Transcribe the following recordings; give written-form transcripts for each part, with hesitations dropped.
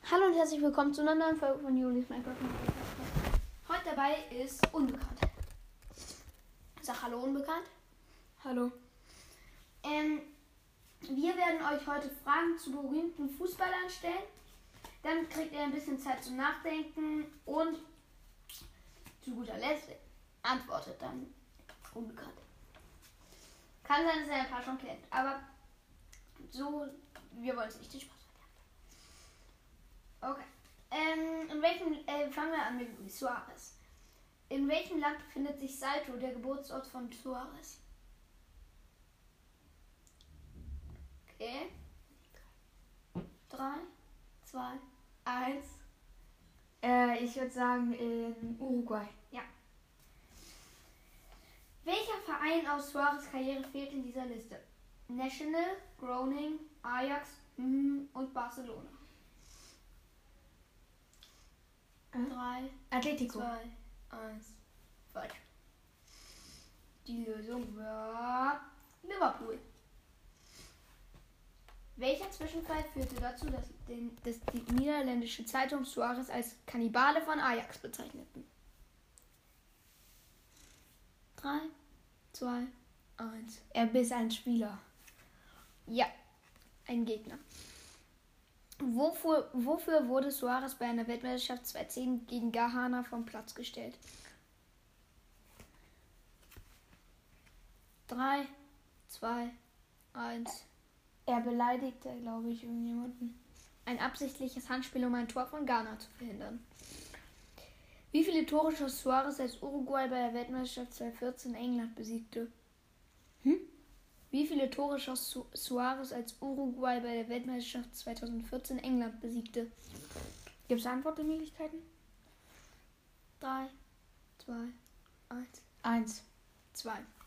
Hallo und herzlich willkommen zu einer neuen Folge von Julis Minecraft. Heute dabei ist Unbekannt. Sag Hallo Unbekannt. Hallo. Wir werden euch heute Fragen zu berühmten Fußballern stellen. Dann kriegt ihr ein bisschen Zeit zum Nachdenken und zu guter Letzt antwortet dann Unbekannt. Kann sein, dass ihr ein paar schon kennt, aber so, wir wollen es nicht den Spaß verderben. Okay. Fangen wir an mit Luis Suarez. In welchem Land befindet sich Salto, der Geburtsort von Suarez? Okay. 3, 2, 1. Ich würde sagen in Uruguay. Ja. Welcher Verein aus Suarez' Karriere fehlt in dieser Liste? Nacional, Groningen, Ajax und Barcelona. 3, Atletico. 2, 1. Falsch. Die Lösung war Liverpool. Welcher Zwischenfall führte dazu, dass die niederländische Zeitung Suarez als Kannibale von Ajax bezeichneten? 3, 2, 1. Er biss ein Spieler. Ja, ein Gegner. Wofür wurde Suarez bei einer Weltmeisterschaft 2010 gegen Ghana vom Platz gestellt? 3, 2, 1. Er beleidigte, glaube ich, irgendjemanden. Ein absichtliches Handspiel, um ein Tor von Ghana zu verhindern. Wie viele Tore schoss Suarez, als Uruguay bei der Weltmeisterschaft 2014 England besiegte? Wie viele Tore schoss Suarez, als Uruguay bei der Weltmeisterschaft 2014 England besiegte? Gibt es Antwortmöglichkeiten? 3, 2, 1. 1. 2.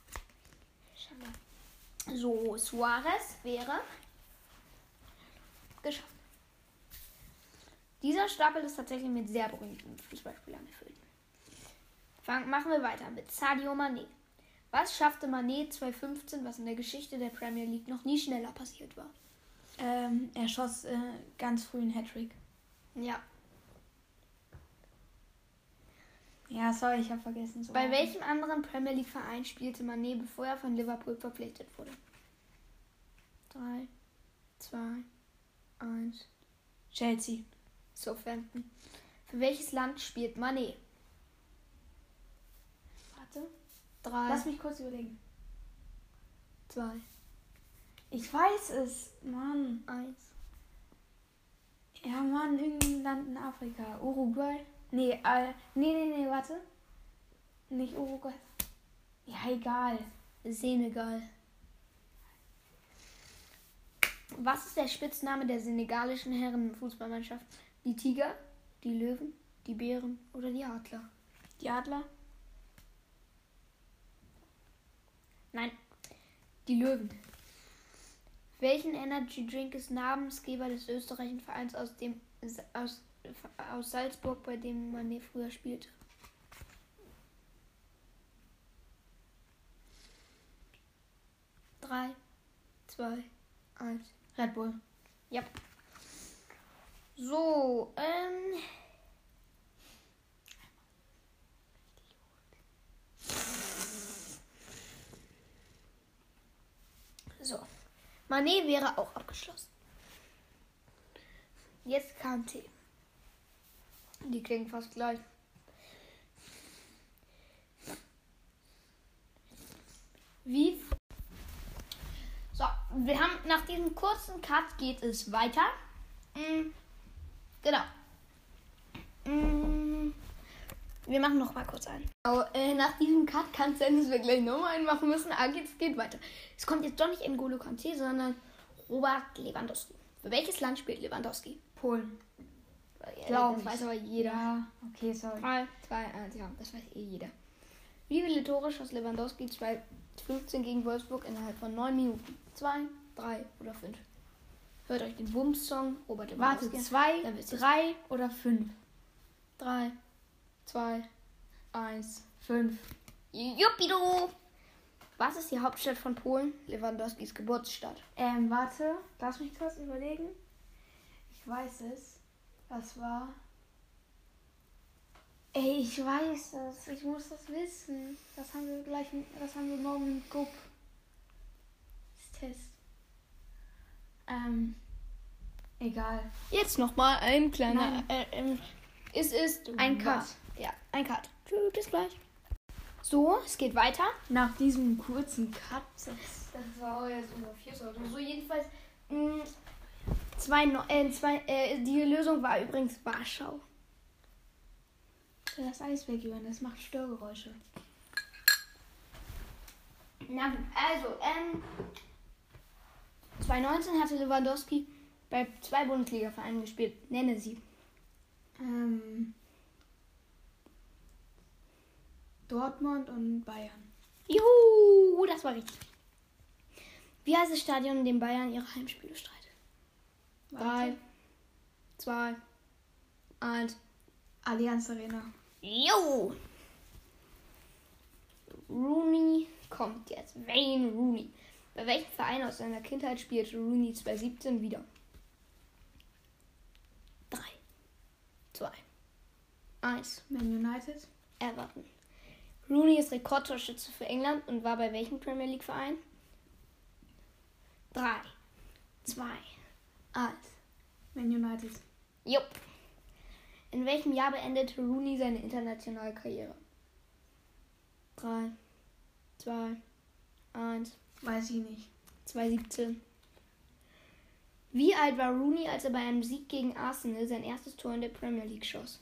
So, Suarez wäre geschafft. Dieser Stapel ist tatsächlich mit sehr berühmten Fußballspielern gefüllt. Machen wir weiter mit Sadio Mané. Was schaffte Mané 2015, was in der Geschichte der Premier League noch nie schneller passiert war? Er schoss ganz früh einen Hattrick. Ja. Ja, sorry, ich habe vergessen. So Bei welchem anderen Premier League Verein spielte Mané, bevor er von Liverpool verpflichtet wurde? 3, 2, 1. Chelsea. Southampton. Für welches Land spielt Mané? Warte. 3, Lass mich kurz überlegen. 2, Ich weiß es. Mann. 1. Ja, Mann, irgendein Land in Afrika. Uruguay? Nee, warte. Nicht Uruguay. Ja, egal. Senegal. Was ist der Spitzname der senegalischen Herrenfußballmannschaft? Die Tiger, die Löwen, die Bären oder die Adler? Die Adler? Nein, die Löwen. Welchen Energy Drink ist Namensgeber des österreichischen Vereins aus Salzburg, bei dem Mané früher spielte? 3, 2, 1. Red Bull. Ja. So, So. Mané wäre auch abgeschlossen. Jetzt KT. Die klingen fast gleich. So, wir haben nach diesem kurzen Cut geht es weiter. Genau. Wir machen noch mal kurz einen. Nach diesem Cut kann es sein, dass wir gleich nochmal einen machen müssen. Aber es geht weiter. Es kommt jetzt doch nicht N'Golo Kanté, sondern Robert Lewandowski. Für welches Land spielt Lewandowski? Polen. Das weiß aber jeder. Ja, okay, sorry. 3, 2, 1, ja, das weiß jeder. Wie viele Tore schoss Lewandowski 2015 gegen Wolfsburg innerhalb von 9 Minuten? 2, 3 oder 5? Hört euch den Wumms-Song Robert Lewandowski Warte, 2, Dann wisst ihr's. 3 oder 5? 3, 2, 1. 5. Juppido! Was ist die Hauptstadt von Polen? Lewandowskis Geburtsstadt. Warte, lass mich kurz überlegen. Ich weiß es. Das war... Ey, ich weiß das. Ich muss das wissen. Das haben wir morgen im GUP. Das Test. Egal. Jetzt nochmal ein kleiner... es ist ein Cut. Ja, ein Cut. Tschüss, bis gleich. So, es geht weiter. Nach diesem kurzen Cut. Das war jetzt unser 4. oder so. Jedenfalls, die Lösung war übrigens Warschau. Das Eis weggeben, das macht Störgeräusche. Na gut, also, 2019 hatte Lewandowski bei 2 Bundesliga-Vereinen gespielt. Nenne sie. Dortmund und Bayern. Juhu, das war richtig. Wie heißt das Stadion, in dem Bayern ihre Heimspiele streitet? 3, 2, 1. Allianz Arena. Jo! Rooney kommt jetzt. Wayne Rooney. Bei welchem Verein aus seiner Kindheit spielte Rooney 2017 wieder? 3, 2, 1. Man United. Everton. Rooney ist Rekordtorschütze für England und war bei welchem Premier League Verein? 3, 2, 1. Man United. Jupp. In welchem Jahr beendete Rooney seine internationale Karriere? 3, 2, 1. Weiß ich nicht. 2017. Wie alt war Rooney, als er bei einem Sieg gegen Arsenal sein erstes Tor in der Premier League schoss?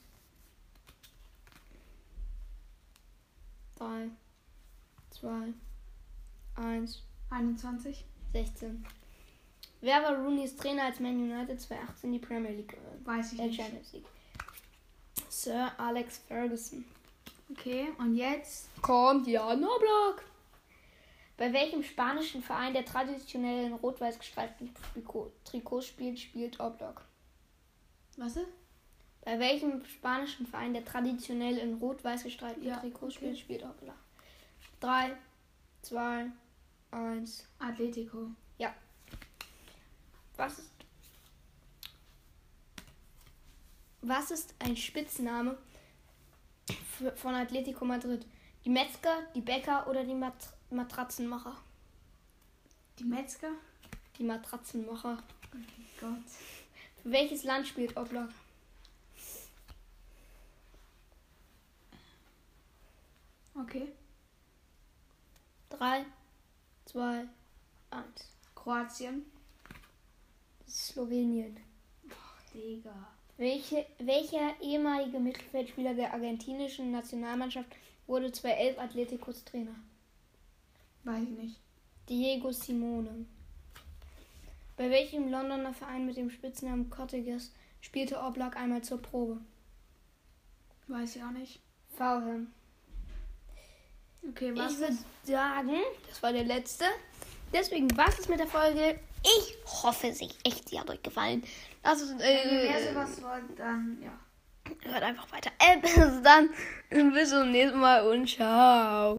3, 2, 1. 21. 16. Wer war Rooneys Trainer, als Man United 2018 die Premier League gewann? Weiß ich nicht. Champions League. Sir Alex Ferguson. Okay, und jetzt? Kommt Jan Oblak. Bei welchem spanischen Verein, der traditionell in rot-weiß gestreiften Trikots spielt Oblak? Was ist? Bei welchem spanischen Verein, der traditionell in rot-weiß gestreiften Trikots okay. spielt Oblak? 3, 2, 1. Atletico. Ja. Was ist ein Spitzname von Atletico Madrid? Die Metzger, die Bäcker oder die Matratzenmacher? Die Metzger? Die Matratzenmacher. Oh mein Gott. Für welches Land spielt Oblak? Okay. 3, 2, 1. Kroatien. Das ist Slowenien. Digga. Welcher ehemalige Mittelfeldspieler der argentinischen Nationalmannschaft wurde 2011 Atleticos Trainer? Weiß ich nicht. Diego Simone. Bei welchem Londoner Verein mit dem Spitznamen Cottagers spielte Oblak einmal zur Probe? Weiß ich auch nicht. Fulham. Okay, was? Ich würde sagen, das war der letzte. Deswegen war es mit der Folge. Ich hoffe, sie hat euch gefallen. Also, Wenn ihr mehr sowas wollt, dann ja. Hört einfach weiter. Bis dann. Bis zum nächsten Mal und ciao.